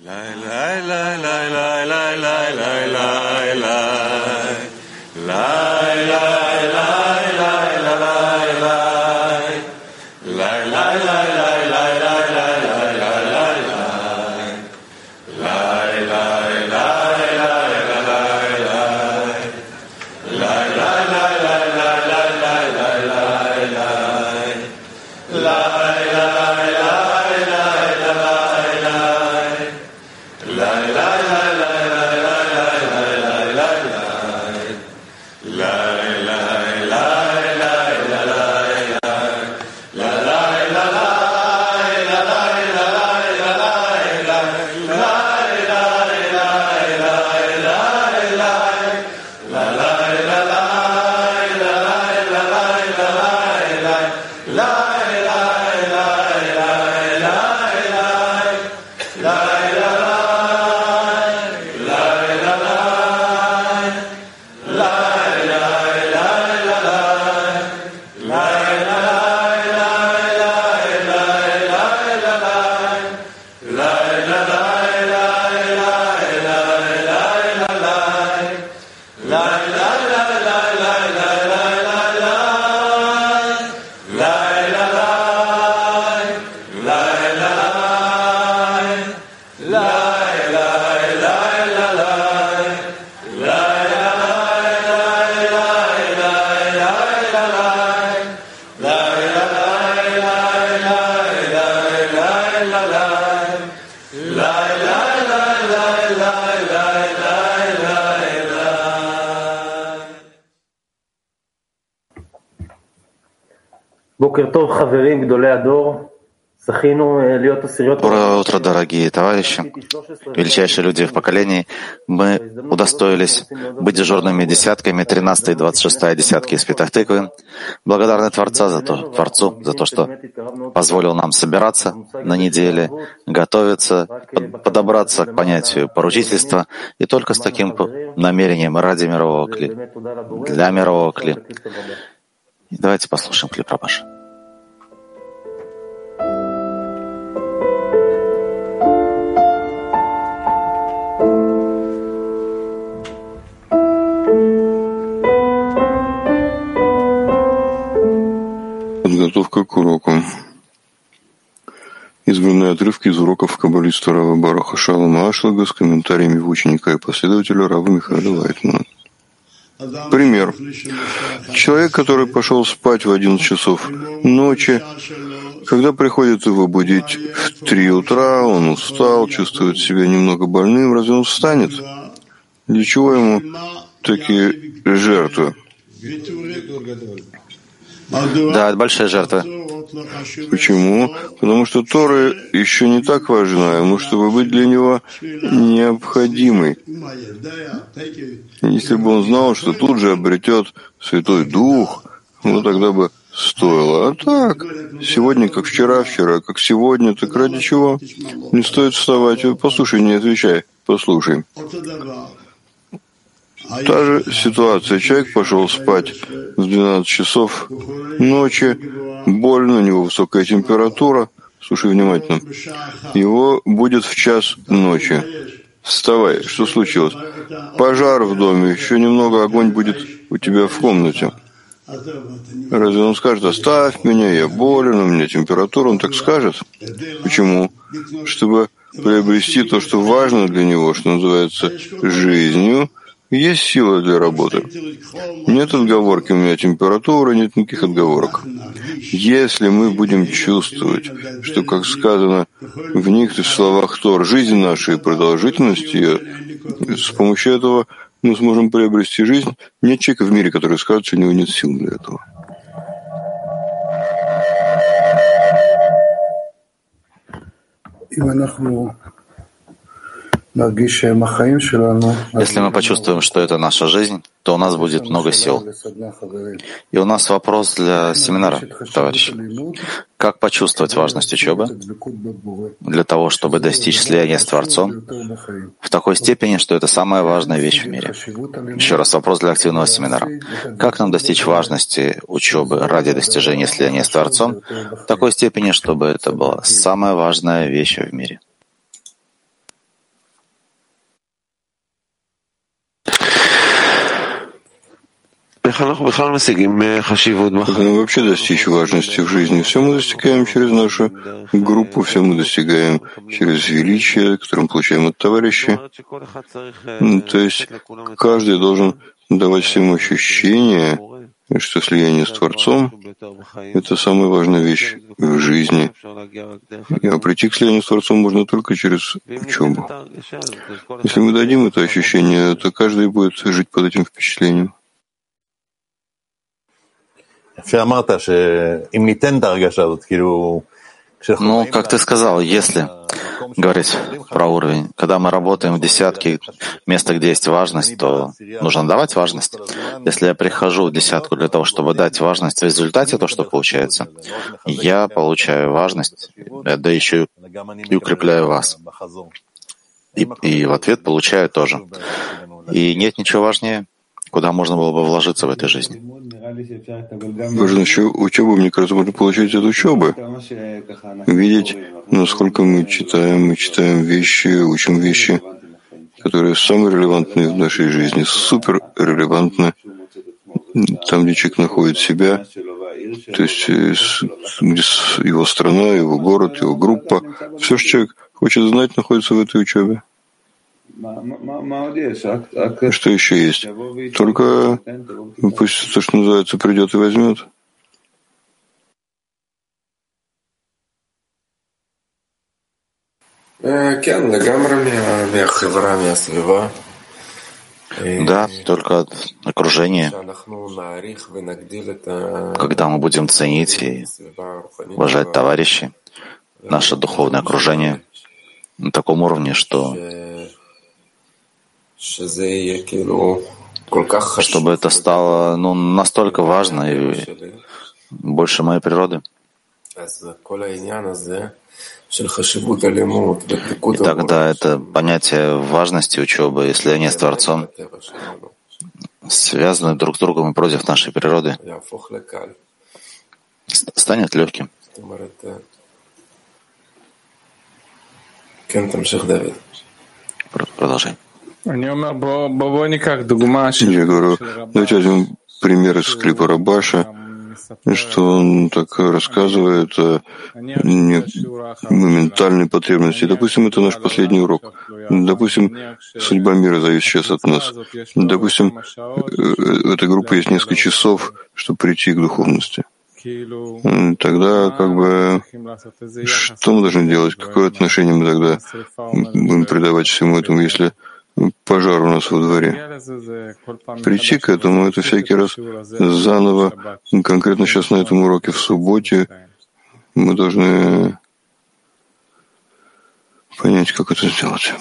Доброе утро, дорогие товарищи, величайшие люди в поколении. Мы удостоились быть дежурными десятками 13 и 26 десятки из Петах-Тыквы. Благодарны Творцу за то, что позволил нам собираться на неделе, готовиться, подобраться к понятию поручительства, и только с таким намерением ради мирового кли, для мирового кли. И давайте послушаем кли Прабхаши. Подготовка к урокам. Избранные отрывки из уроков каббалиста Рава Баруха Шалома Ашлага с комментариями его ученика и последователя Рава Михаила Вайтмана. Пример. Человек, который пошел спать в 11 часов ночи, когда приходит его будить в 3 утра, он устал, чувствует себя немного больным, разве он встанет? Для чего ему такие жертвы? Да, это большая жертва. Почему? Потому что Тора еще не так важна ему, чтобы быть для него необходимой. Если бы он знал, что тут же обретет Святой Дух, ну тогда бы стоило. А так, сегодня как вчера, вчера как сегодня, так ради чего? Не стоит вставать. Послушай, не отвечай, послушай. Та же ситуация. Человек пошел спать в 12 часов ночи, больно, у него высокая температура. Слушай внимательно. Его будет в час ночи. Вставай. Что случилось? Пожар в доме. Еще немного огонь будет у тебя в комнате. Разве он скажет: оставь меня, я болен, у меня температура? Он так скажет? Почему? Чтобы приобрести то, что важно для него, что называется жизнью. Есть сила для работы. Нет отговорки, у меня температура, нет никаких отговорок. Если мы будем чувствовать, что, как сказано в некоторых словах Тор, жизнь наша и продолжительность ее, с помощью этого мы сможем приобрести жизнь. Нет человека в мире, который скажет, что у него нет сил для этого. Если мы почувствуем, что это наша жизнь, то у нас будет много сил. И у нас вопрос для семинара, товарищи. Как почувствовать важность учебы для того, чтобы достичь слияния с Творцом в такой степени, что это самая важная вещь в мире? Еще раз вопрос для активного семинара. Как нам достичь важности учебы ради достижения слияния с Творцом в такой степени, чтобы это была самая важная вещь в мире? нам вообще достичь важности в жизни? Все мы достигаем через нашу группу, все мы достигаем через величие, которое мы получаем от товарищей. То есть каждый должен давать всем ощущение, что слияние с Творцом — это самая важная вещь в жизни. А прийти к слиянию с Творцом можно только через учебу. Если мы дадим это ощущение, то каждый будет жить под этим впечатлением. Ну, как ты сказал, если говорить про уровень, когда мы работаем в десятке, место, где есть важность, то нужно давать важность. Если я прихожу в десятку для того, чтобы дать важность в результате, то что получается? Я получаю важность, да еще и укрепляю вас. И в ответ получаю тоже. И нет ничего важнее, куда можно было бы вложиться в этой жизни. Важно еще учебу, мне кажется, можно получить от учебы. Видеть, насколько мы читаем вещи, учим вещи, которые самые релевантные в нашей жизни, супер релевантны там, где человек находит себя, то есть где его страна, его город, его группа. Все, что человек хочет знать, находится в этой учебе. Что еще есть? Только пусть то, что называется, придет и возьмет. Да, только от окружения. Когда мы будем ценить и уважать товарищей, наше духовное окружение на таком уровне, чтобы это стало настолько важно и больше моей природы. И тогда это понятие важности учебы и слияния с Творцом связаны друг с другом и против нашей природы, станет легким. Продолжай. Я говорю, давайте возьмем пример из клипа Рабаша, что он так рассказывает о моментальной потребности. Допустим, это наш последний урок. Допустим, судьба мира зависит сейчас от нас. Допустим, в этой группе есть несколько часов, чтобы прийти к духовности. Тогда что мы должны делать? Какое отношение мы тогда будем придавать всему этому, если пожар у нас во дворе? Прийти к этому — это всякий раз заново, конкретно сейчас на этом уроке в субботе, мы должны понять, как это сделать.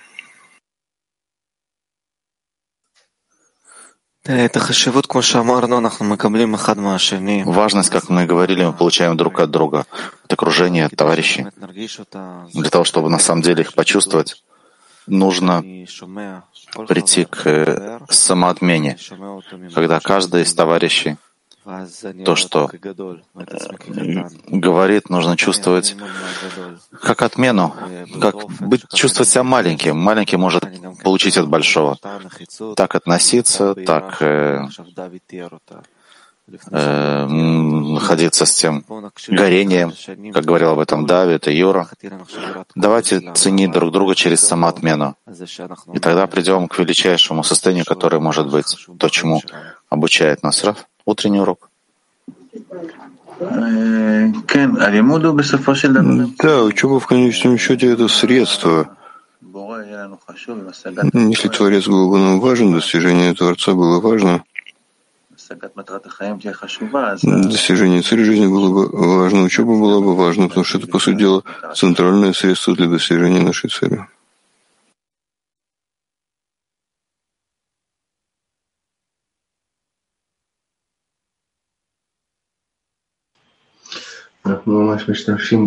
Важность, как мы говорили, мы получаем друг от друга, от окружения, от товарищей. Для того, чтобы на самом деле их почувствовать, нужно прийти к самоотмене, когда каждый из товарищей то, что говорит, нужно чувствовать как отмену, чувствовать себя маленьким. Маленький может получить от большого. Так относиться, так находиться с тем горением, как говорил об этом Давид и Юра. Давайте ценить друг друга через самоотмену. И тогда придем к величайшему состоянию, которое может быть то, чему обучает нас Рав. Утренний урок. Да, учеба в конечном счете — это средство. Если Творец был бы нам важен, достижение Творца было важно, достижение цели жизни было бы важно, учеба была бы важна, потому что это, по сути дела, центральное средство для достижения нашей цели. אנחנו ממש משתמשים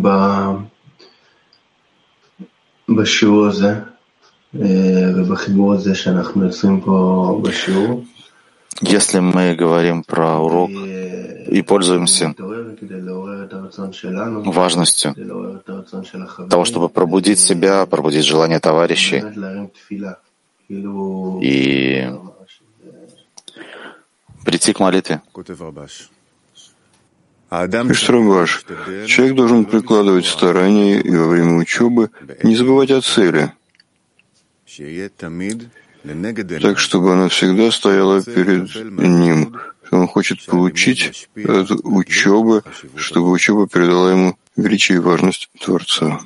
בשיעור הזה ובחיבור הזה שאנחנו יוצרים פה בשיעור. Если мы говорим про урок и пользуемся важностью того, чтобы пробудить себя, пробудить желание товарищей и прийти к молитве. Пишет Рабаш, человек должен прикладывать старания и во время учебы не забывать о цели, так, чтобы она всегда стояла перед ним. Он хочет получить от учебы, чтобы учеба передала ему величие и важность Творца.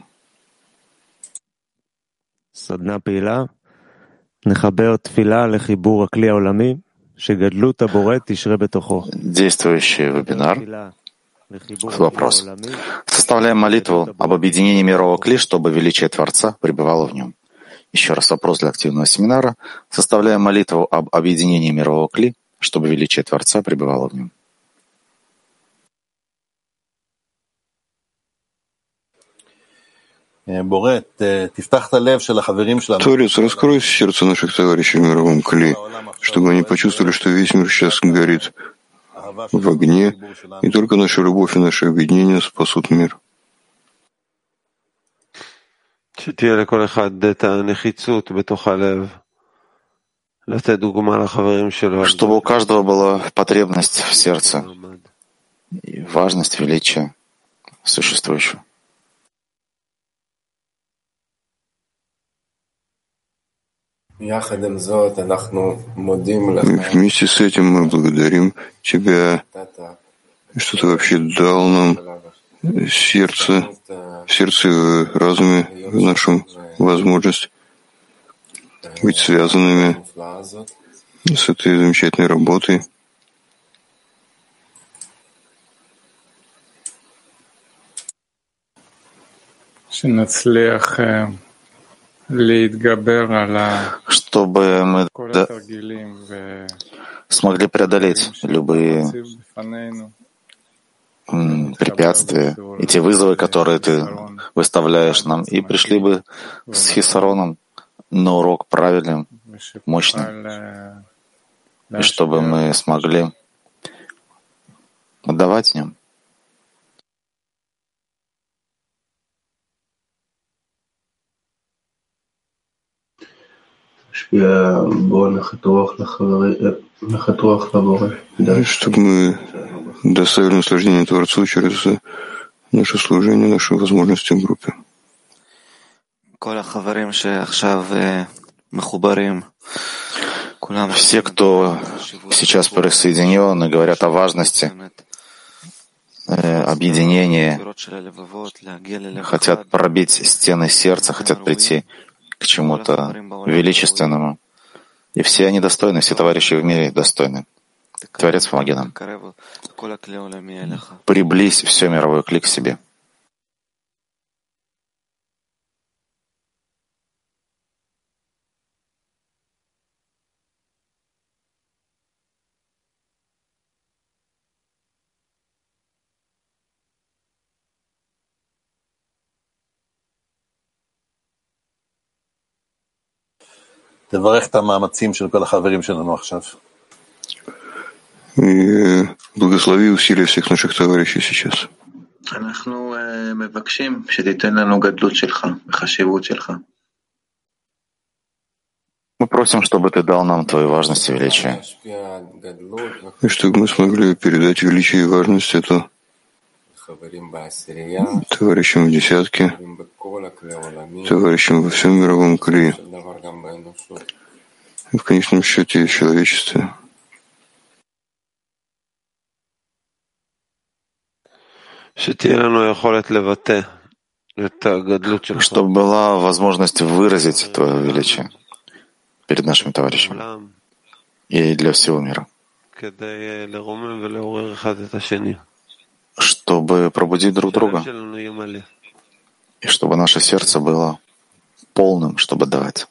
Действующий вебинар. Вопрос. Составляем молитву об объединении мирового кли, чтобы величие Творца пребывало в нем. Еще раз вопрос для активного семинара. Составляем молитву об объединении мирового кли, чтобы величие Творца пребывало в нем. Творец, раскрой сердце наших товарищей в мировом кли, чтобы они почувствовали, что весь мир сейчас горит в огне, и только наша любовь и наше объединение спасут мир. Чтобы у каждого была потребность в сердце и важность величия существующего. Вместе с этим мы благодарим Тебя, что Ты вообще дал нам сердце, в сердце и разуме нашу возможность быть связанными с этой замечательной работой. Чтобы мы смогли преодолеть любые препятствия и те вызовы, которые ты выставляешь нам, и пришли бы с хисароном на урок правильным, мощным, и чтобы мы смогли отдавать в нем. Чтобы мы доставили наслаждение Творцу через наше служение, наши возможности в группе. Все, кто сейчас присоединен и говорят о важности объединения, хотят пробить стены сердца, хотят прийти к чему-то величественному. И все они достойны, все товарищи в мире достойны. Творец, помоги нам. Приблизь все мировой кли к себе. И благослови усилия всех наших товарищей сейчас. Мы просим, чтобы ты дал нам твою важность и величие. И чтобы мы смогли передать величие и важность эту товарищам в десятке, товарищам во всем мировом кли, и в конечном счете в человечестве. Чтобы была возможность выразить твое величие перед нашими товарищами и для всего мира. Чтобы пробудить друг друга, и чтобы наше сердце было полным, чтобы давать.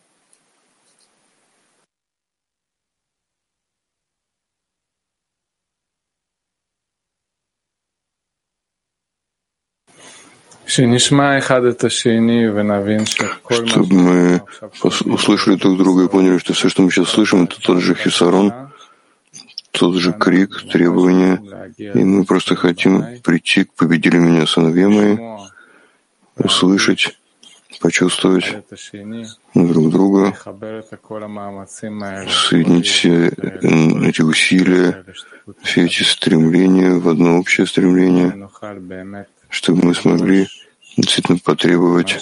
Чтобы мы услышали друг друга и поняли, что все, что мы сейчас слышим, это тот же хисарон, тот же крик, требования, и мы просто хотим прийти к «Победили меня, сыновья мои», услышать почувствовать друг друга, соединить все эти усилия, все эти стремления в одно общее стремление, чтобы мы смогли действительно потребовать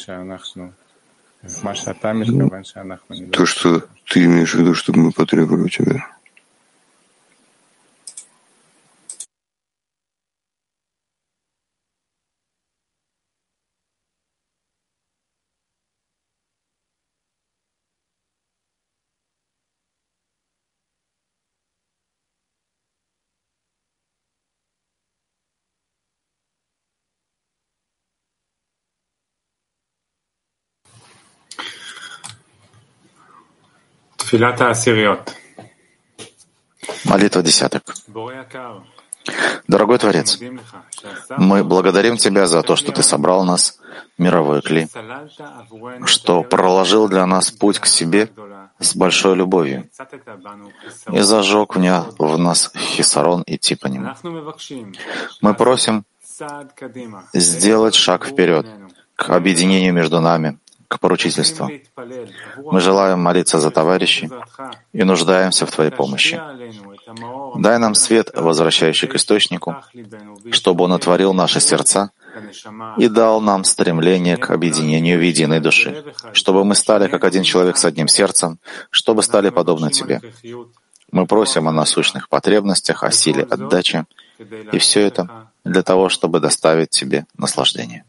то, что ты имеешь в виду, чтобы мы потребовали у тебя. Молитва десяток. Дорогой Творец, мы благодарим Тебя за то, что Ты собрал нас, мировой кли, что проложил для нас путь к себе с большой любовью и зажег в нас хисарон и типаним. Мы просим сделать шаг вперед к объединению между нами, к поручительству. Мы желаем молиться за товарищей и нуждаемся в Твоей помощи. Дай нам свет, возвращающий к источнику, чтобы он отворил наши сердца и дал нам стремление к объединению в единой души, чтобы мы стали как один человек с одним сердцем, чтобы стали подобны Тебе. Мы просим о насущных потребностях, о силе отдачи, и все это для того, чтобы доставить Тебе наслаждение.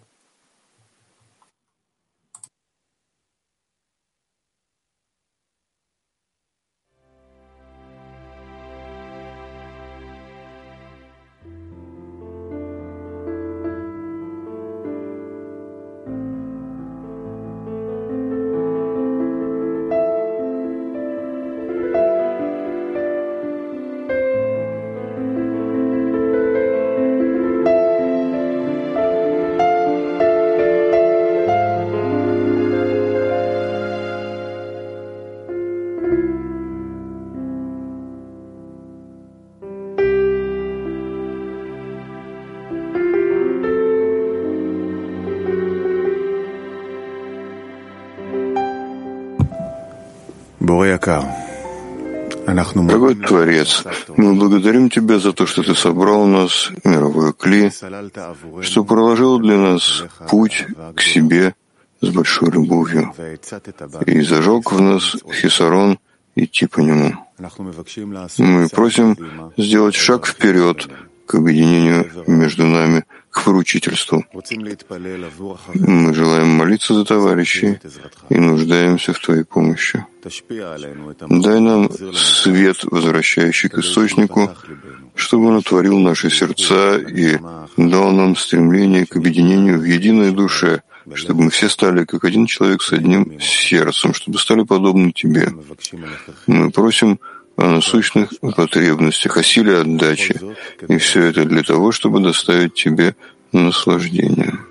Дорогой Творец, мы благодарим Тебя за то, что Ты собрал нас, мировой кли, что проложил для нас путь к себе с большой любовью и зажег в нас хисарон идти по нему. Мы просим сделать шаг вперед к объединению между нами, к поручительству. Мы желаем молиться за товарищей и нуждаемся в Твоей помощи. Дай нам свет, возвращающий к источнику, чтобы он отворил наши сердца и дал нам стремление к объединению в единой душе, чтобы мы все стали как один человек с одним сердцем, чтобы стали подобны Тебе. Мы просим о насущных потребностях, о силе отдачи, и все это для того, чтобы доставить Тебе наслаждение.